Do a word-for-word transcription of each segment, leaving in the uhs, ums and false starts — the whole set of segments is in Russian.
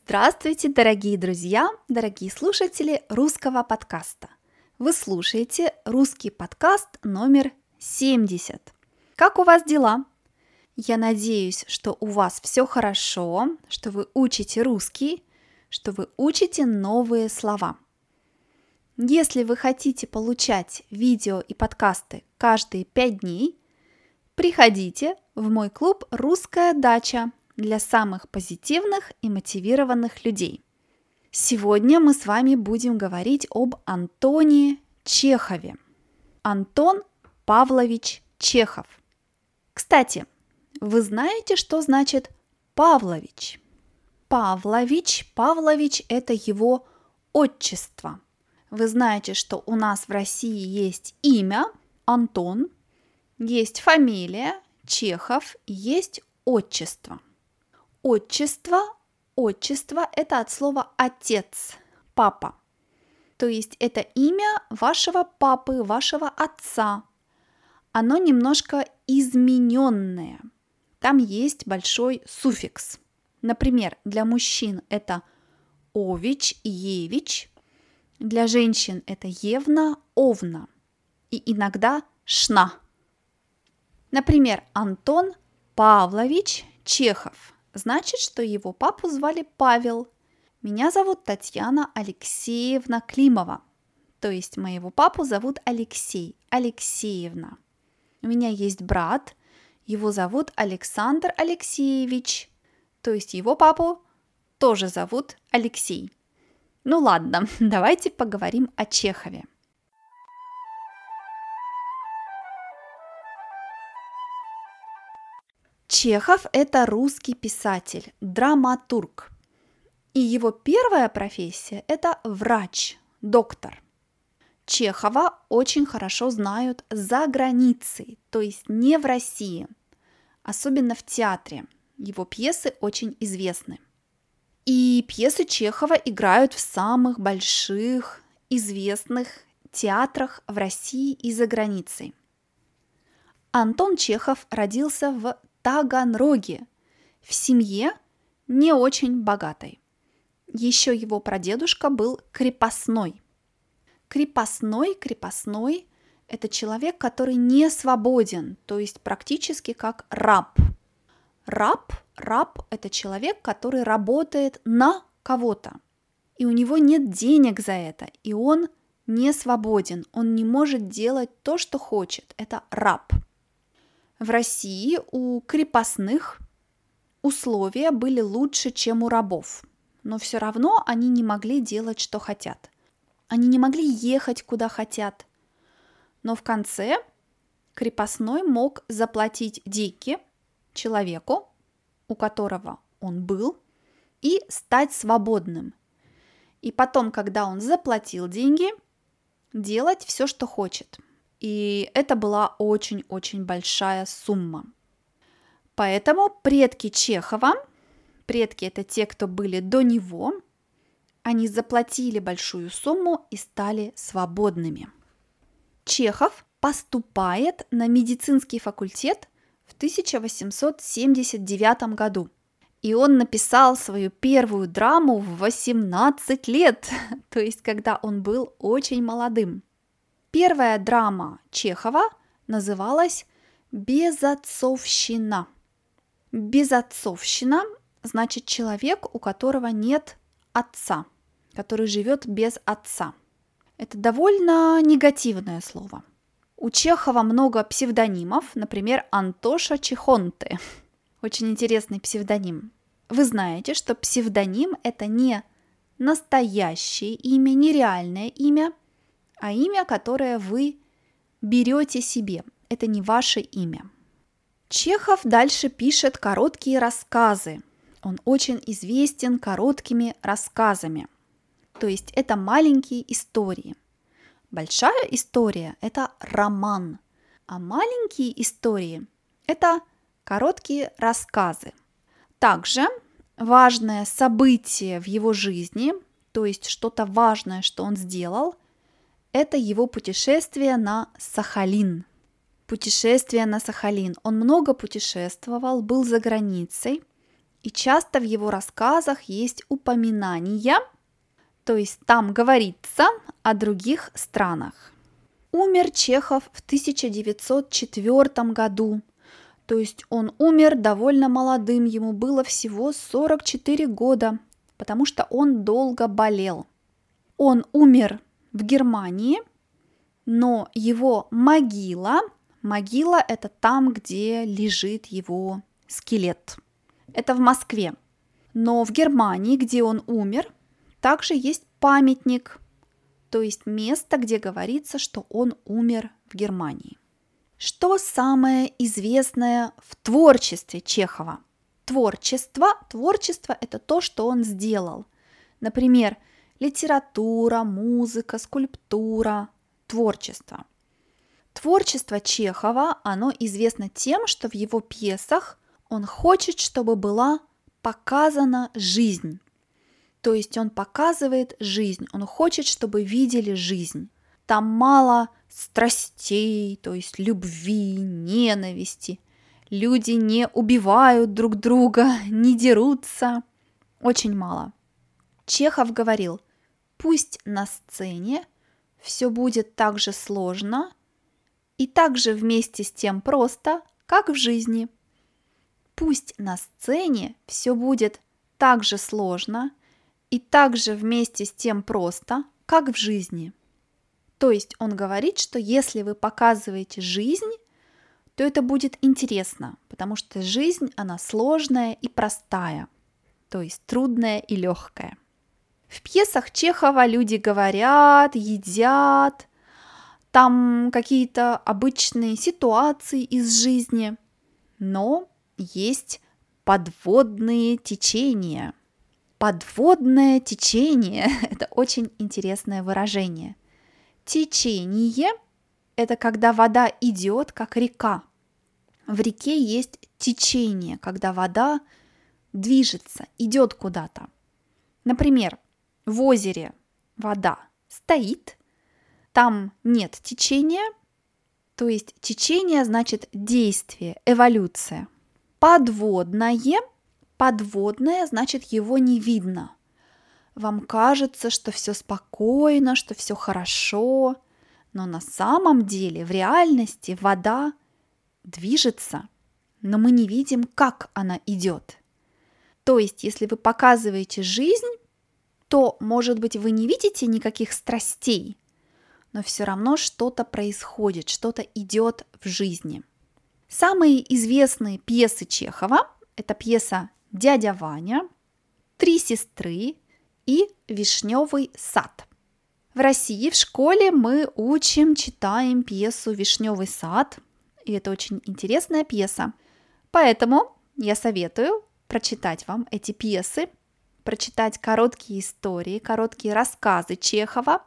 Здравствуйте, дорогие друзья, дорогие слушатели русского подкаста. Вы слушаете русский подкаст номер семьдесят. Как у вас дела? Я надеюсь, что у вас все хорошо, что вы учите русский, что вы учите новые слова. Если вы хотите получать видео и подкасты каждые пять дней, приходите в мой клуб «Русская дача» для самых позитивных и мотивированных людей. Сегодня мы с вами будем говорить об Антоне Чехове. Антон Павлович Чехов. Кстати, вы знаете, что значит Павлович? Павлович, Павлович – это его отчество. Вы знаете, что у нас в России есть имя Антон, есть фамилия Чехов, есть отчество. Отчество, отчество – это от слова «отец», «папа». То есть это имя вашего папы, вашего отца. Оно немножко измененное. Там есть большой суффикс. Например, для мужчин это Ович, Евич, для женщин это Евна, Овна и иногда Шна. Например, Антон Павлович Чехов. Значит, что его папу звали Павел. Меня зовут Татьяна Алексеевна Климова. То есть моего папу зовут Алексей, Алексеевна. У меня есть брат, его зовут Александр Алексеевич. То есть его папу тоже зовут Алексей. Ну ладно, давайте поговорим о Чехове. Чехов – это русский писатель, драматург. И его первая профессия – это врач, доктор. Чехова очень хорошо знают за границей, то есть не в России, особенно в театре. Его пьесы очень известны. И пьесы Чехова играют в самых больших, известных театрах в России и за границей. Антон Чехов родился в Таганроге, в семье не очень богатой. Еще его прадедушка был крепостной. Крепостной, крепостной – это человек, который не свободен, то есть практически как раб. Раб, раб – это человек, который работает на кого-то, и у него нет денег за это, и он не свободен, он не может делать то, что хочет. Это раб. В России у крепостных условия были лучше, чем у рабов, но все равно они не могли делать, что хотят. Они не могли ехать, куда хотят. Но в конце крепостной мог заплатить деньги человеку, у которого он был, и стать свободным. И потом, когда он заплатил деньги, делать все, что хочет. И это была очень-очень большая сумма. Поэтому предки Чехова, предки это те, кто были до него, они заплатили большую сумму и стали свободными. Чехов поступает на медицинский факультет в тысяча восемьсот семьдесят девятом году. И он написал свою первую драму в восемнадцать лет, то есть когда он был очень молодым. Первая драма Чехова называлась «Безотцовщина». Безотцовщина значит человек, у которого нет отца, который живет без отца. Это довольно негативное слово. У Чехова много псевдонимов, например, Антоша Чехонте. Очень интересный псевдоним. Вы знаете, что псевдоним – это не настоящее имя, не реальное имя, а имя, которое вы берете себе. Это не ваше имя. Чехов дальше пишет короткие рассказы. Он очень известен короткими рассказами. То есть это маленькие истории. Большая история – это роман, а маленькие истории – это короткие рассказы. Также важное событие в его жизни, то есть что-то важное, что он сделал, это его путешествие на Сахалин. Путешествие на Сахалин. Он много путешествовал, был за границей, И часто в его рассказах есть упоминания, то есть там говорится о других странах. Умер Чехов в тысяча девятьсот четвёртом году, то есть он умер довольно молодым, ему было всего сорок четыре года, потому что он долго болел. Он умер в Германии, но его могила, могила это там, где лежит его скелет. Это в Москве. Но в Германии, где он умер, также есть памятник, то есть место, где говорится, что он умер в Германии. Что самое известное в творчестве Чехова? Творчество. Творчество – это то, что он сделал. Например, литература, музыка, скульптура, творчество. Творчество Чехова, оно известно тем, что в его пьесах он хочет, чтобы была показана жизнь. То есть он показывает жизнь, он хочет, чтобы видели жизнь. Там мало страстей, то есть любви, ненависти. Люди не убивают друг друга, не дерутся. Очень мало. Чехов говорил, пусть на сцене все будет так же сложно и так же вместе с тем просто, как в жизни. Пусть на сцене все будет так же сложно и так же вместе с тем просто, как в жизни. То есть он говорит, что если вы показываете жизнь, то это будет интересно, потому что жизнь, она сложная и простая, то есть трудная и легкая. В пьесах Чехова люди говорят, едят, там какие-то обычные ситуации из жизни, но есть подводные течения. Подводное течение – это очень интересное выражение. Течение – это когда вода идет, как река. В реке есть течение, когда вода движется, идет куда-то. Например, в озере вода стоит, там нет течения, то есть течение значит действие, эволюция. Подводное, подводное значит его не видно. Вам кажется, что все спокойно, что все хорошо, но на самом деле в реальности вода движется, но мы не видим, как она идет. То есть, если вы показываете жизнь, то, может быть, вы не видите никаких страстей, но все равно что-то происходит, что-то идет в жизни. Самые известные пьесы Чехова – это пьеса «Дядя Ваня», «Три сестры» и «Вишневый сад». В России в школе мы учим, читаем пьесу «Вишневый сад», и это очень интересная пьеса. Поэтому я советую прочитать вам эти пьесы, прочитать короткие истории, короткие рассказы Чехова,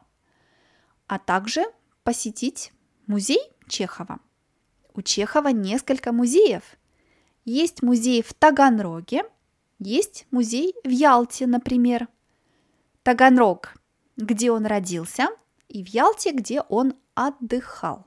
а также посетить музей Чехова. У Чехова несколько музеев. Есть музей в Таганроге, есть музей в Ялте, например. Таганрог, где он родился, и в Ялте, где он отдыхал.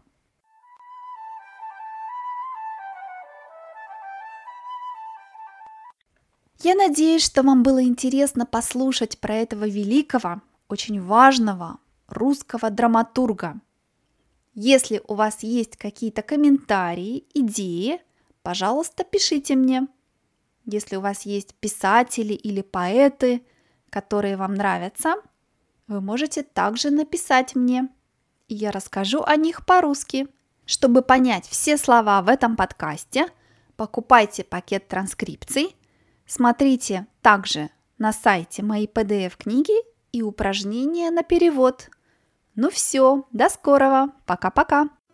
Я надеюсь, что вам было интересно послушать про этого великого, очень важного русского драматурга. Если у вас есть какие-то комментарии, идеи, пожалуйста, пишите мне. Если у вас есть писатели или поэты, которые вам нравятся, вы можете также написать мне, и я расскажу о них по-русски. Чтобы понять все слова в этом подкасте, покупайте пакет транскрипций, смотрите также на сайте мои пи ди эф-книги и упражнения на перевод. Ну все, до скорого, пока-пока!